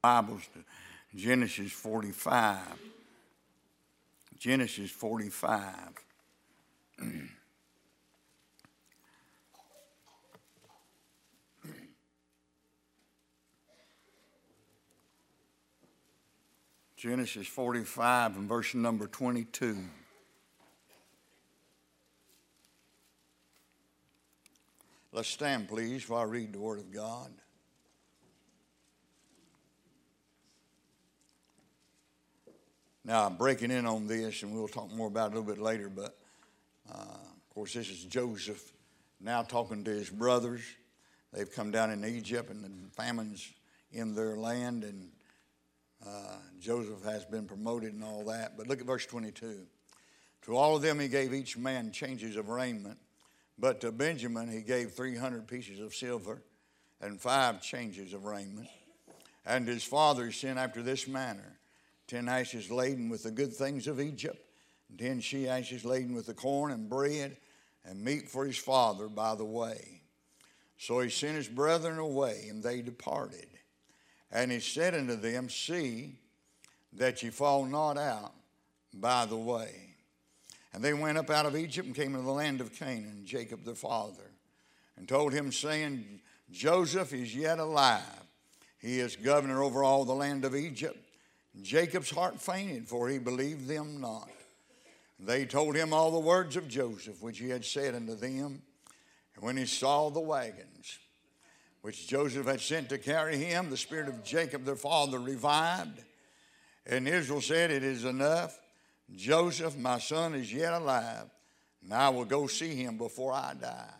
Bibles to Genesis 45. Genesis 45. Genesis 45 and verse number 22. Let's stand, please, while I read the Word of God. Now, I'm breaking in on this, and we'll talk more about it a little bit later, but, of course, this is Joseph now talking to his brothers. They've come down in Egypt, and the famine's in their land, and Joseph has been promoted and all that. But look at verse 22. To all of them he gave each man changes of raiment, but to Benjamin he gave 300 pieces of silver and 5 changes of raiment. And his father sent after this manner: 10 ashes laden with the good things of Egypt, and 10 she ashes laden with the corn and bread and meat for his father by the way. So he sent his brethren away, and they departed. And he said unto them, See that ye fall not out by the way. And they went up out of Egypt and came into the land of Canaan, Jacob their father, and told him, saying, Joseph is yet alive. He is governor over all the land of Egypt. And Jacob's heart fainted, for he believed them not. And they told him all the words of Joseph, which he had said unto them. And when he saw the wagons, which Joseph had sent to carry him, the spirit of Jacob their father revived. And Israel said, It is enough. Joseph, my son, is yet alive, and I will go see him before I die.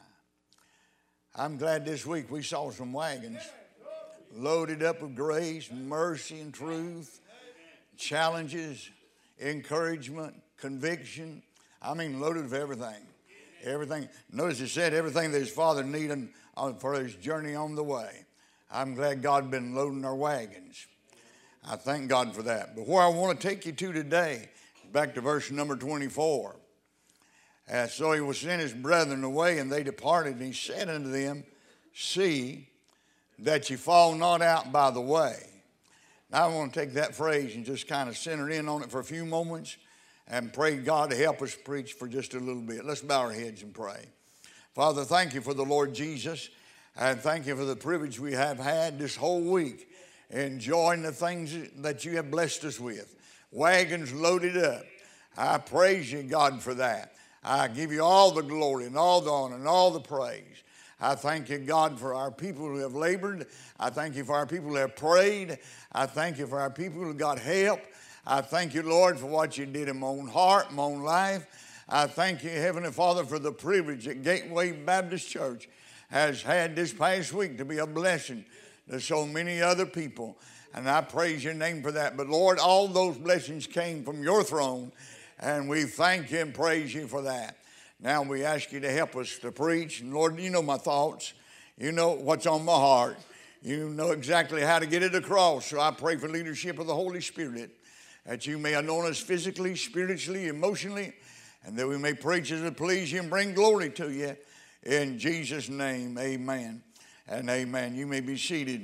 I'm glad this week we saw some wagons loaded up with grace, mercy, and truth, challenges, encouragement, conviction. I mean, loaded with everything. Everything. Notice it said everything that his father needed for his journey on the way. I'm glad God had been loading our wagons. I thank God for that. But where I want to take you to today, back to verse number 24. So he was sent his brethren away, and they departed, and he said unto them, See that ye fall not out by the way. Now I want to take that phrase and just kind of center in on it for a few moments and pray God to help us preach for just a little bit. Let's bow our heads and pray. Father, thank you for the Lord Jesus, and thank you for the privilege we have had this whole week enjoying the things that you have blessed us with. Wagons loaded up. I praise you, God, for that. I give you all the glory and all the honor and all the praise. I thank you, God, for our people who have labored. I thank you for our people who have prayed. I thank you for our people who got help. I thank you, Lord, for what you did in my own heart, my own life. I thank you, Heavenly Father, for the privilege that Gateway Baptist Church has had this past week to be a blessing to so many other people. And I praise your name for that. But Lord, all those blessings came from your throne, and we thank you and praise you for that. Now we ask you to help us to preach. And Lord, you know my thoughts. You know what's on my heart. You know exactly how to get it across. So I pray for leadership of the Holy Spirit, that you may anoint us physically, spiritually, emotionally, and that we may preach as it please you and bring glory to you. In Jesus' name, amen and amen. You may be seated.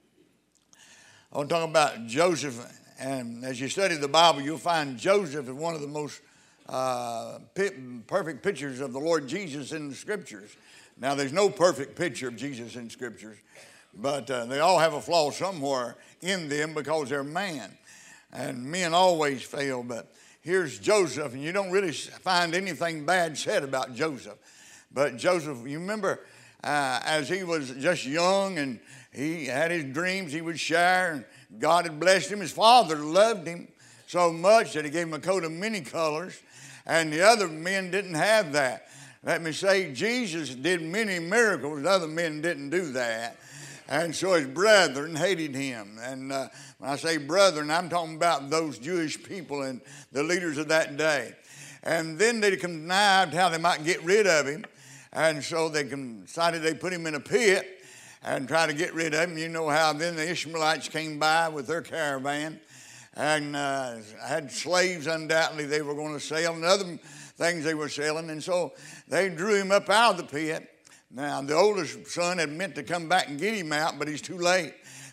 I want to talk about Joseph, and as you study the Bible, you'll find Joseph is one of the most perfect pictures of the Lord Jesus in the Scriptures. Now, there's no perfect picture of Jesus in Scriptures, but they all have a flaw somewhere in them because they're man, and men always fail. But here's Joseph, and you don't really find anything bad said about Joseph. But Joseph, you remember, as he was just young and he had his dreams, he would share, and God had blessed him. His father loved him so much that he gave him a coat of many colors, and the other men didn't have that. Let me say, Jesus did many miracles. Other men didn't do that. And so his brethren hated him. And when I say brethren, I'm talking about those Jewish people and the leaders of that day. And then they connived how they might get rid of him. And so they decided they put him in a pit and try to get rid of him. You know how then the Ishmaelites came by with their caravan and had slaves undoubtedly they were going to sell and other things they were selling. And so they drew him up out of the pit. Now, the oldest son had meant to come back and get him out, but he's too late.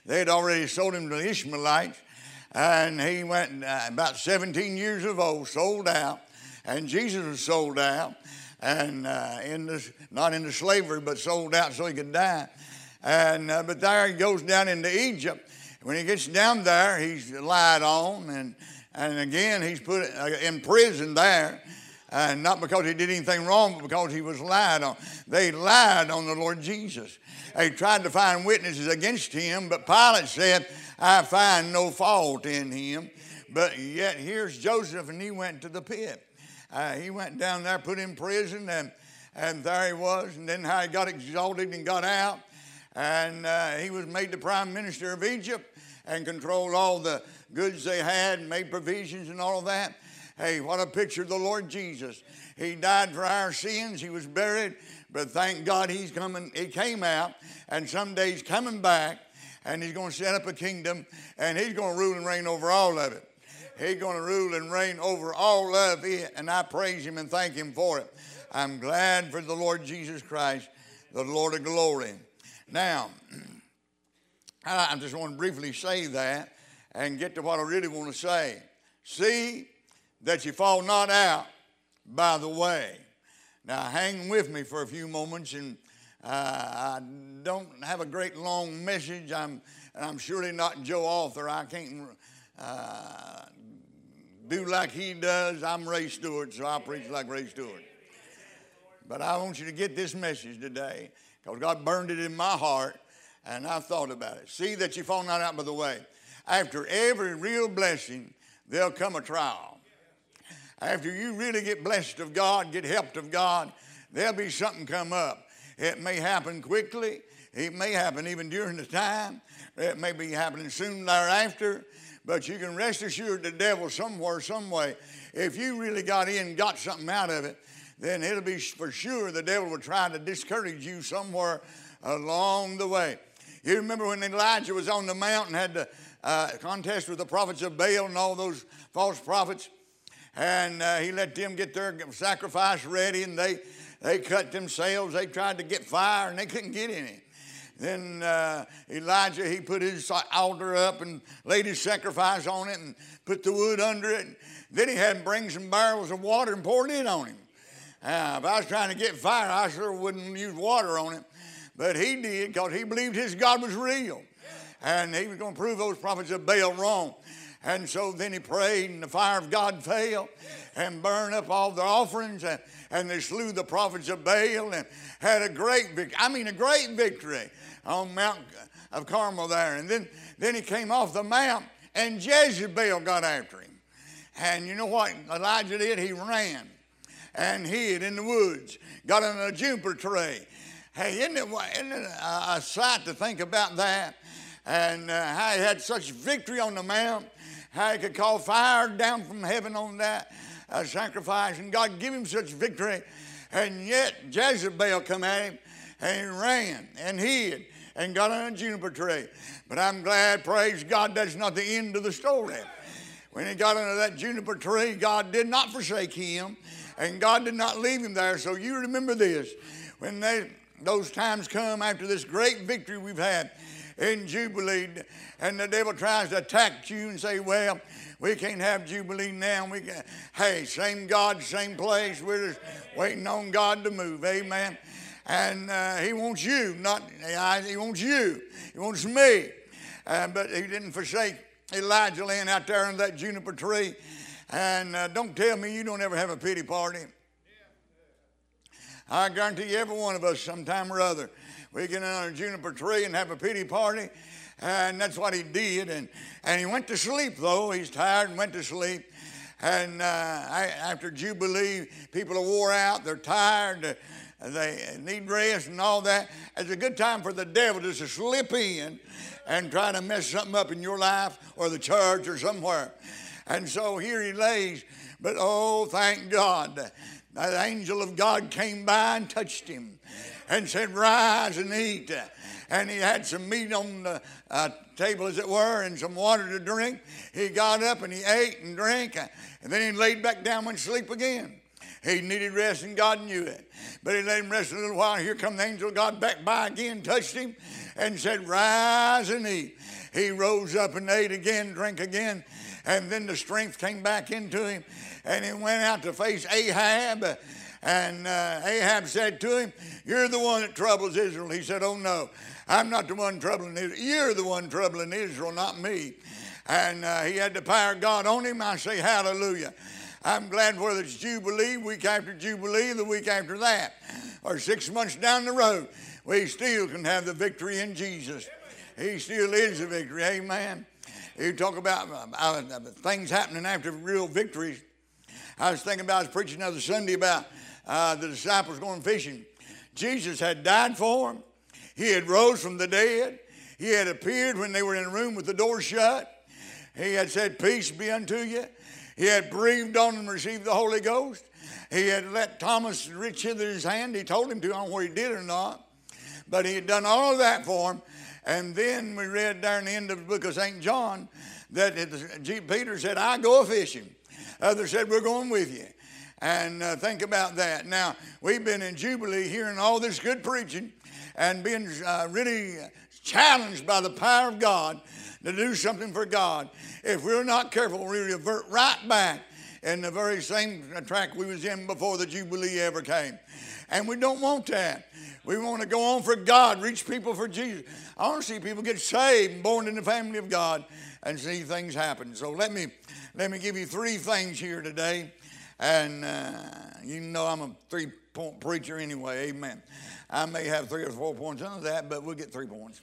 They had already sold him to the Ishmaelites. And he went about 17 years of old, sold out. And Jesus was sold out. And not into slavery, but sold out so he could die. And but there he goes down into Egypt. When he gets down there, he's lied on. And again, he's put in prison there. And not because he did anything wrong, but because he was lied on. They lied on the Lord Jesus. They tried to find witnesses against him, but Pilate said, I find no fault in him. But yet here's Joseph, and he went to the pit. He went down there, put in prison, and there he was. And then how he got exalted and got out. And he was made the prime minister of Egypt and controlled all the goods they had and made provisions and all of that. Hey, what a picture of the Lord Jesus. He died for our sins. He was buried. But thank God he's coming. He came out. And someday he's coming back. And he's going to set up a kingdom. And he's going to rule and reign over all of it. He's going to rule and reign over all of it. And I praise him and thank him for it. I'm glad for the Lord Jesus Christ, the Lord of glory. Now, I just want to briefly say that and get to what I really want to say. See that you fall not out by the way. Now, hang with me for a few moments, and I don't have a great long message. I'm surely not Joe Arthur. I can't do like he does. I'm Ray Stewart, so I preach like Ray Stewart. But I want you to get this message today, because God burned it in my heart, and I thought about it. See that you fall not out by the way. After every real blessing, there'll come a trial. After you really get blessed of God, get helped of God, there'll be something come up. It may happen quickly. It may happen even during the time. It may be happening soon thereafter. But you can rest assured the devil somewhere, some way, if you really got in and got something out of it, then it'll be for sure the devil will try to discourage you somewhere along the way. You remember when Elijah was on the mountain, had the contest with the prophets of Baal and all those false prophets, and he let them get their sacrifice ready, and they cut themselves. They tried to get fire, and they couldn't get any. Then Elijah, he put his altar up and laid his sacrifice on it and put the wood under it. Then he had him bring some barrels of water and pour it in on him. If I was trying to get fire, I sure wouldn't use water on it. But he did, because he believed his God was real. And he was going to prove those prophets of Baal wrong. And so then he prayed, and the fire of God fell and burned up all their offerings. And they slew the prophets of Baal and had a great victory. I mean, a great victory on Mount of Carmel there. And then he came off the mount, and Jezebel got after him. And you know what Elijah did? He ran and hid in the woods, got on a juniper tree. Hey, isn't it a sight to think about that? And how he had such victory on the mount, how he could call fire down from heaven on that sacrifice, and God give him such victory. And yet Jezebel come at him, and he ran and hid and got on a juniper tree. But I'm glad, praise God, that's not the end of the story. When he got under that juniper tree, God did not forsake him, and God did not leave him there. So you remember this. When those times come after this great victory we've had in Jubilee, and the devil tries to attack you and say, well, we can't have Jubilee now. Hey, same God, same place. We're just waiting on God to move. Amen. And he wants you, he wants you. He wants me. But he didn't forsake Elijah laying out there under that juniper tree. And don't tell me you don't ever have a pity party. I guarantee you, every one of us sometime or other, we get on a juniper tree and have a pity party. And that's what he did. And he went to sleep, though. He's tired and went to sleep. And after Jubilee, people are wore out. They're tired. They need rest and all that. It's a good time for the devil just to slip in and try to mess something up in your life or the church or somewhere. And so here he lays. But oh, thank God, the angel of God came by and touched him and said, rise and eat. And he had some meat on the table, as it were, and some water to drink. He got up and he ate and drank, and then he laid back down and went to sleep again. He needed rest, and God knew it. But he let him rest a little while. Here come the angel of God back by again, touched him, and said, rise and eat. He rose up and ate again, drank again, and then the strength came back into him, and he went out to face Ahab. And Ahab said to him, you're the one that troubles Israel. He said, oh no, I'm not the one troubling Israel. You're the one troubling Israel, not me. And he had the power of God on him. I say hallelujah. I'm glad whether it's Jubilee, week after Jubilee, the week after that, or 6 months down the road, we still can have the victory in Jesus. He still is the victory. Amen. You talk about things happening after real victories. I was thinking about, I was preaching the other Sunday about the disciples going fishing. Jesus had died for them. He had rose from the dead. He had appeared when they were in a room with the door shut. He had said, peace be unto you. He had breathed on them and received the Holy Ghost. He had let Thomas reach into his hand. He told him to. I don't know whether he did or not. But he had done all of that for him. And then we read there in the end of the book of St. John that Peter said, I go a-fishing. Others said, we're going with you. And think about that. Now, we've been in Jubilee hearing all this good preaching and being really challenged by the power of God to do something for God. If we're not careful, we revert right back in the very same track we was in before the Jubilee ever came. And we don't want that. We want to go on for God, reach people for Jesus. I want to see people get saved and born in the family of God and see things happen. So let me give you 3 things here today. And you know I'm a 3-point preacher anyway, amen. I may have 3 or 4 points under that, but we'll get 3 points.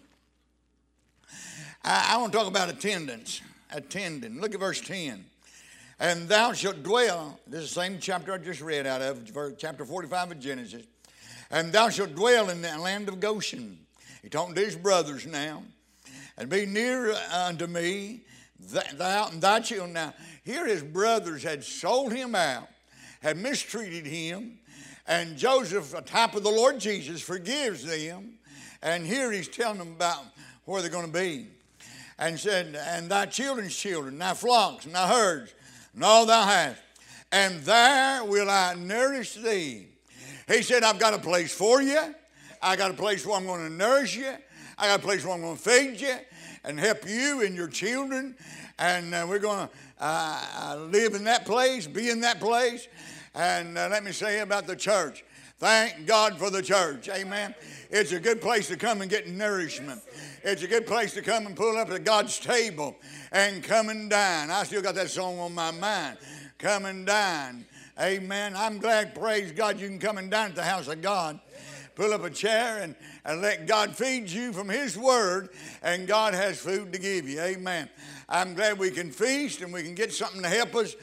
I want to talk about attendance. Attending. Look at verse 10. And thou shalt dwell, this is the same chapter I just read out of, chapter 45 of Genesis. And thou shalt dwell in the land of Goshen. He's talking to his brothers now. And be near unto me, thou and thy children. Now, here his brothers had sold him out, had mistreated him, and Joseph, a type of the Lord Jesus, forgives them. And here he's telling them about where they're going to be. And said, and thy children's children, thy flocks, and thy herds, and all thou hast, and there will I nourish thee. He said, I've got a place for you. I got a place where I'm going to nourish you. I got a place where I'm going to feed you and help you and your children. And we're going to live in that place, be in that place. And let me say about the church. Thank God for the church. Amen. It's a good place to come and get nourishment. It's a good place to come and pull up at God's table and come and dine. I still got that song on my mind. Come and dine. Amen. I'm glad, praise God, you can come and dine at the house of God. Pull up a chair and let God feed you from his word, and God has food to give you. Amen. I'm glad we can feast and we can get something to help us,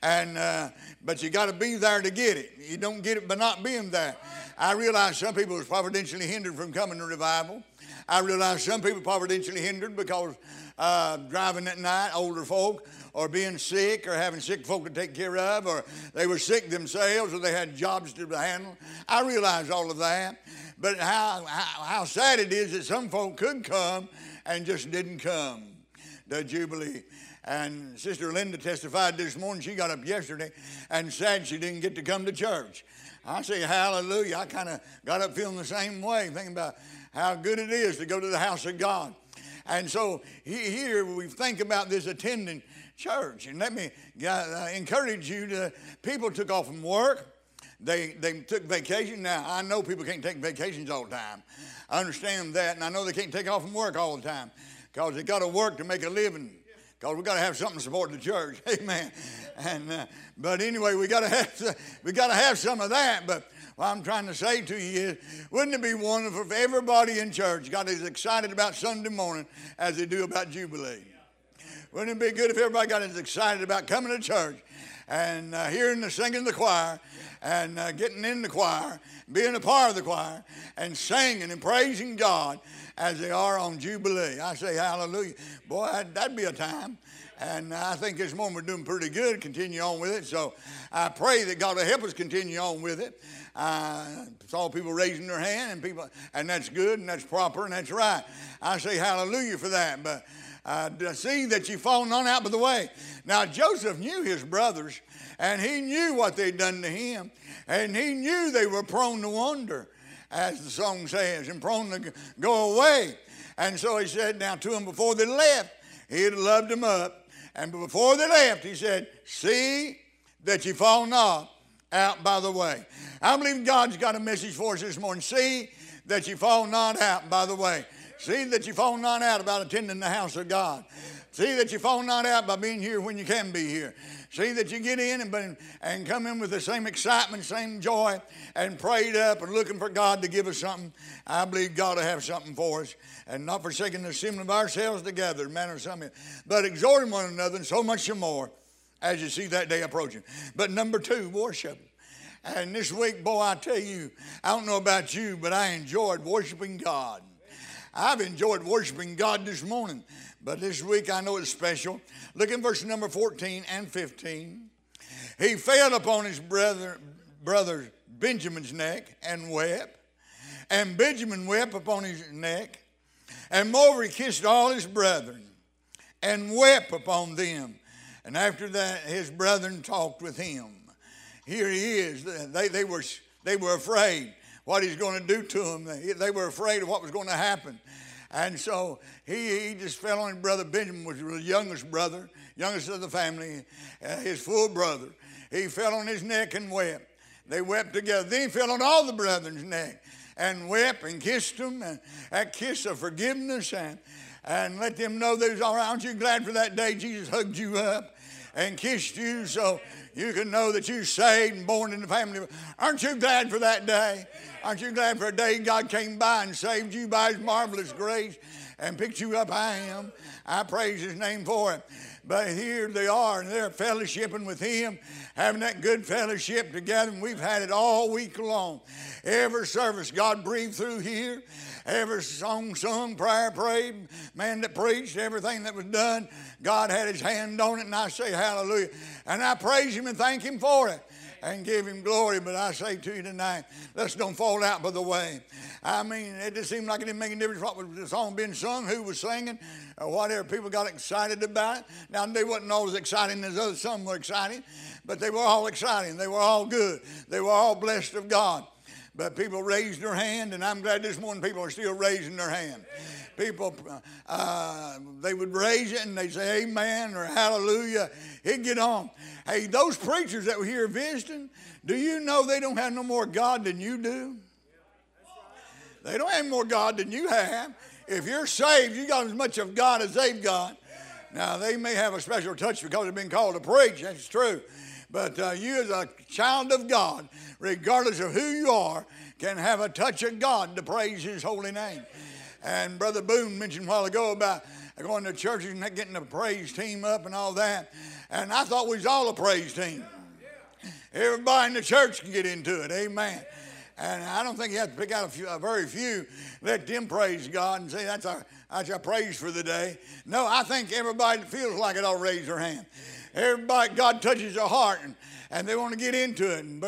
but you got to be there to get it. You don't get it by not being there. I realize some people are providentially hindered from coming to revival. I realize some people providentially hindered because driving at night, older folk, or being sick, or having sick folk to take care of, or they were sick themselves, or they had jobs to handle. I realize all of that. But how sad it is that some folk could come and just didn't come to Jubilee. And Sister Linda testified this morning. She got up yesterday and said she didn't get to come to church. I say hallelujah. I kind of got up feeling the same way, thinking about how good it is to go to the house of God. And so here we think about this attending church. And let me encourage you to, people took off from work. They took vacation. Now, I know people can't take vacations all the time. I understand that. And I know they can't take off from work all the time because they got to work to make a living. Because we got to have something to support the church. Amen. And but anyway, we got to have some of that. But what I'm trying to say to you is, wouldn't it be wonderful if everybody in church got as excited about Sunday morning as they do about Jubilee? Wouldn't it be good if everybody got as excited about coming to church and hearing the singing of the choir and getting in the choir, being a part of the choir, and singing and praising God as they are on Jubilee? I say hallelujah. Boy, that'd be a time. And I think this morning we're doing pretty good. Continue on with it. So I pray that God will help us continue on with it. Saw people raising their hand and that's good and that's proper and that's right. I say hallelujah for that. But See that you fall not out of the way. Now, Joseph knew his brothers, and he knew what they'd done to him, and he knew they were prone to wander, as the song says, and prone to go away. And so he said, now to them before they left, he had loved them up. And before they left, he said, see that you fall not out by the way. I believe God's got a message for us this morning. See that you fall not out by the way. See that you fall not out about attending the house of God. See that you fall not out by being here when you can be here. See that you get in and come in with the same excitement, same joy, and prayed up and looking for God to give us something. I believe God will have something for us, and not forsaking the assembly of ourselves together, manner of some, but exhorting one another, and so much more as you see that day approaching. But number 2, worship. And this week, boy, I tell you, I don't know about you, but I enjoyed worshiping God. I've enjoyed worshiping God this morning, but this week I know it's special. Look in verse number 14 and 15. He fell upon his brother Benjamin's neck and wept, and Benjamin wept upon his neck, and moreover he kissed all his brethren and wept upon them. And after that his brethren talked with him. Here he is. They were afraid what he's going to do to them. They were afraid of what was going to happen. And so he just fell on his brother Benjamin, which was the youngest brother, youngest of the family, his full brother. He fell on his neck and wept. They wept together. Then he fell on all the brethren's neck and wept and kissed them, and that kiss of forgiveness, and let them know they was all right. Aren't you glad for that day Jesus hugged you up and kissed you so you can know that you're saved and born in the family? Aren't you glad for that day? Aren't you glad for a day God came by and saved you by his marvelous grace and picked you up? I am. I praise his name for it. But here they are, and they're fellowshipping with him, having that good fellowship together, and we've had it all week long. Every service God breathed through here, every song sung, prayer prayed, man that preached, everything that was done, God had his hand on it, and I say hallelujah. And I praise him and thank him for it and give him glory. But I say to you tonight, let's don't fall out by the way. I mean, it just seemed like it didn't make any difference what was the song being sung, who was singing, or whatever. People got excited about it. Now, they wasn't always exciting as others. Some were exciting, but they were all exciting. They were all good. They were all blessed of God. But people raised their hand, and I'm glad this morning people are still raising their hand. People, they would raise it and they'd say amen or hallelujah. He'd get on. Hey, those preachers that were here visiting, do you know they don't have no more God than you do? They don't have more God than you have. If you're saved, you got as much of God as they've got. Now, they may have a special touch because they've been called to preach. That's true. But you as a child of God, regardless of who you are, can have a touch of God to praise his holy name. And Brother Boone mentioned a while ago about going to churches and getting a praise team up and all that. And I thought we was all a praise team. Everybody in the church can get into it. Amen. And I don't think you have to pick out a very few, let them praise God and say that's our praise for the day. No, I think everybody that feels like it ought to raise their hand. Everybody, God touches their heart and they want to get into it. And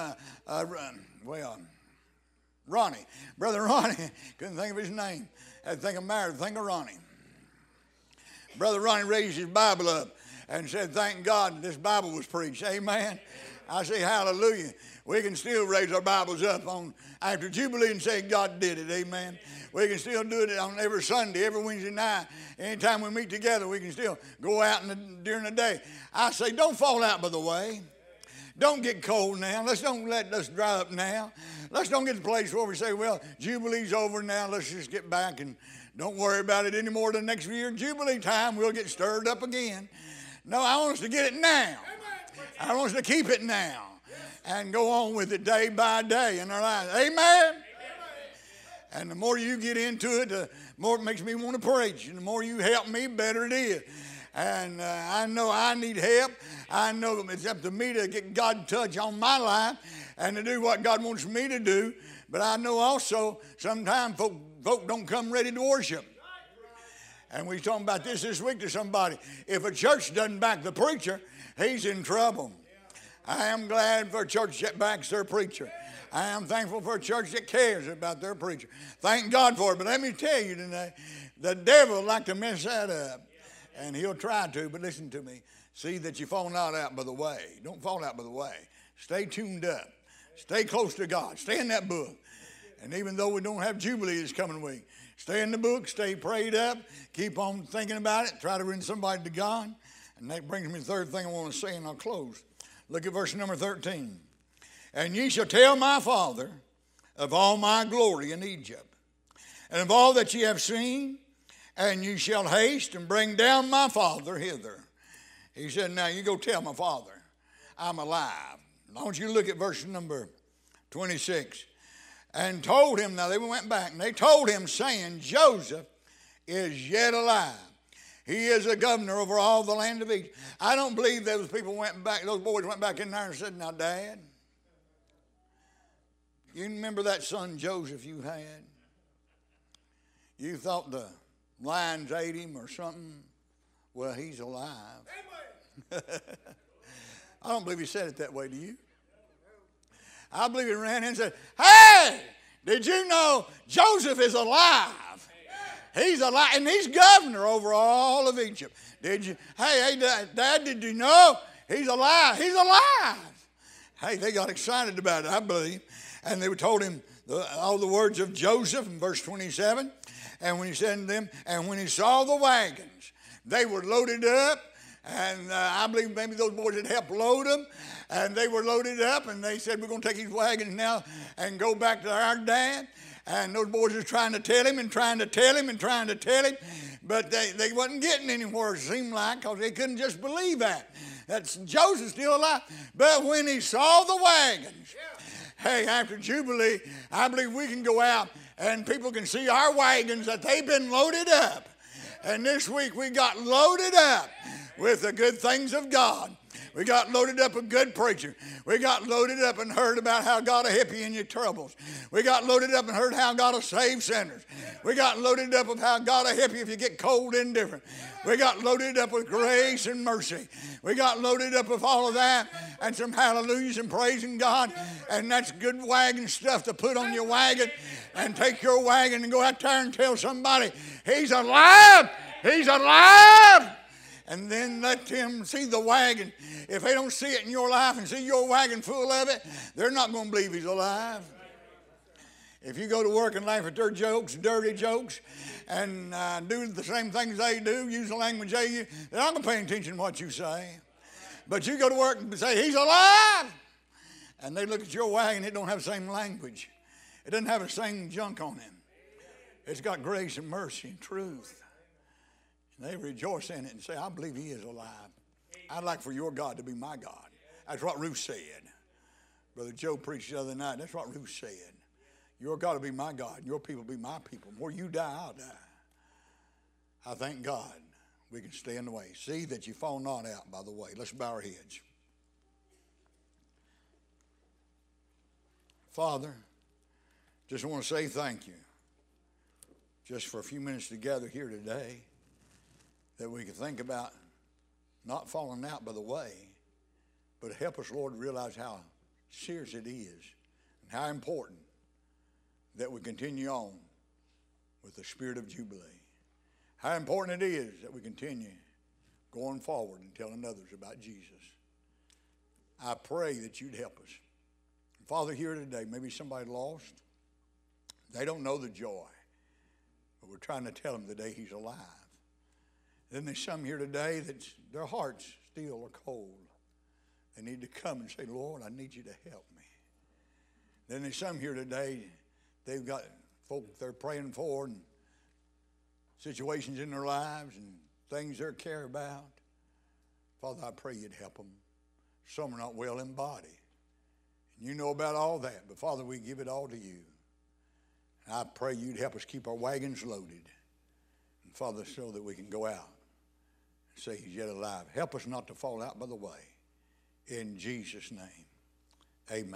Brother Ronnie, couldn't think of his name. Had to think of Mary, think of Ronnie. Brother Ronnie raised his Bible up and said, thank God this Bible was preached. Amen. I say hallelujah. We can still raise our Bibles up on after Jubilee and say God did it. Amen. We can still do it on every Sunday, every Wednesday night. Anytime we meet together, we can still go out during the day. I say don't fall out by the way. Don't get cold now. Let's don't let us dry up now. Let's don't get to the place where we say, well, Jubilee's over now. Let's just get back and don't worry about it anymore the next year. Jubilee time, we'll get stirred up again. No, I want us to get it now. I want us to keep it now and go on with it day by day in our lives. Amen? And the more you get into it, the more it makes me want to preach. And the more you help me, better it is. And I know I need help. I know it's up to me to get God to touch on my life and to do what God wants me to do. But I know also sometimes folk don't come ready to worship. And we was talking about this week to somebody. If a church doesn't back the preacher, he's in trouble. I am glad for a church that backs their preacher. I am thankful for a church that cares about their preacher. Thank God for it. But let me tell you today, the devil would like to mess that up. And he'll try to, but listen to me. See that you fall not out by the way. Don't fall out by the way. Stay tuned up. Stay close to God. Stay in that book. And even though we don't have Jubilee this coming week, stay in the book, stay prayed up, keep on thinking about it, try to bring somebody to God. And that brings me to the third thing I want to say, and I'll close. Look at verse number 13. And ye shall tell my father of all my glory in Egypt, and of all that ye have seen, and ye shall haste and bring down my father hither. He said, now you go tell my father, I'm alive. I want you to look at verse number 26. And told him, now they went back, and they told him, saying, Joseph is yet alive. He is a governor over all the land of Egypt. I don't believe those people went back, those boys went back in there and said, now, Dad, you remember that son Joseph you had? You thought the lions ate him or something? Well, he's alive. I don't believe he said it that way, do you? I believe he ran in and said, hey, did you know Joseph is alive? He's alive, and he's governor over all of Egypt. Did you? Hey, Dad, did you know he's alive? He's alive. Hey, they got excited about it, I believe. And they told him all the words of Joseph in verse 27. And when he said to them, and when he saw the wagons, they were loaded up. And I believe maybe those boys had helped load them. And they were loaded up, and they said, we're going to take these wagons now and go back to our dad. And those boys were trying to tell him and trying to tell him and trying to tell him. But they wasn't getting anywhere, it seemed like, because they couldn't just believe that Joseph's still alive. But when he saw the wagons, hey, after Jubilee, I believe we can go out and people can see our wagons that they've been loaded up. And this week we got loaded up with the good things of God. We got loaded up with good preaching. We got loaded up and heard about how God will help you in your troubles. We got loaded up and heard how God will save sinners. We got loaded up with how God will help you if you get cold and indifferent. We got loaded up with grace and mercy. We got loaded up with all of that and some hallelujahs and praising God. And that's good wagon stuff to put on your wagon and take your wagon and go out there and tell somebody, he's alive, he's alive. And then let them see the wagon. If they don't see it in your life and see your wagon full of it, they're not going to believe he's alive. If you go to work and laugh at their jokes, dirty jokes, and do the same things they do, use the language they use, they're not going to pay attention to what you say. But you go to work and say, he's alive. And they look at your wagon, it don't have the same language. It doesn't have the same junk on it. It's got grace and mercy and truth. And they rejoice in it and say, I believe he is alive. I'd like for your God to be my God. That's what Ruth said. Brother Joe preached the other night. That's what Ruth said. Your God will be my God. Your people will be my people. Before you die, I'll die. I thank God we can stay in the way. See that you fall not out by the way. Let's bow our heads. Father, just want to say thank you. Just for a few minutes together here today, that we can think about not falling out by the way, but help us, Lord, realize how serious it is and how important that we continue on with the spirit of Jubilee. How important it is that we continue going forward and telling others about Jesus. I pray that you'd help us. Father, here today, maybe somebody lost. They don't know the joy, but we're trying to tell them today he's alive. Then there's some here today that their hearts still are cold. They need to come and say, Lord, I need you to help me. Then there's some here today, they've got folk they're praying for and situations in their lives and things they care about. Father, I pray you'd help them. Some are not well in body. And you know about all that. But Father, we give it all to you. And I pray you'd help us keep our wagons loaded. And Father, so that we can go out and say he's yet alive. Help us not to fall out by the way. In Jesus' name, amen.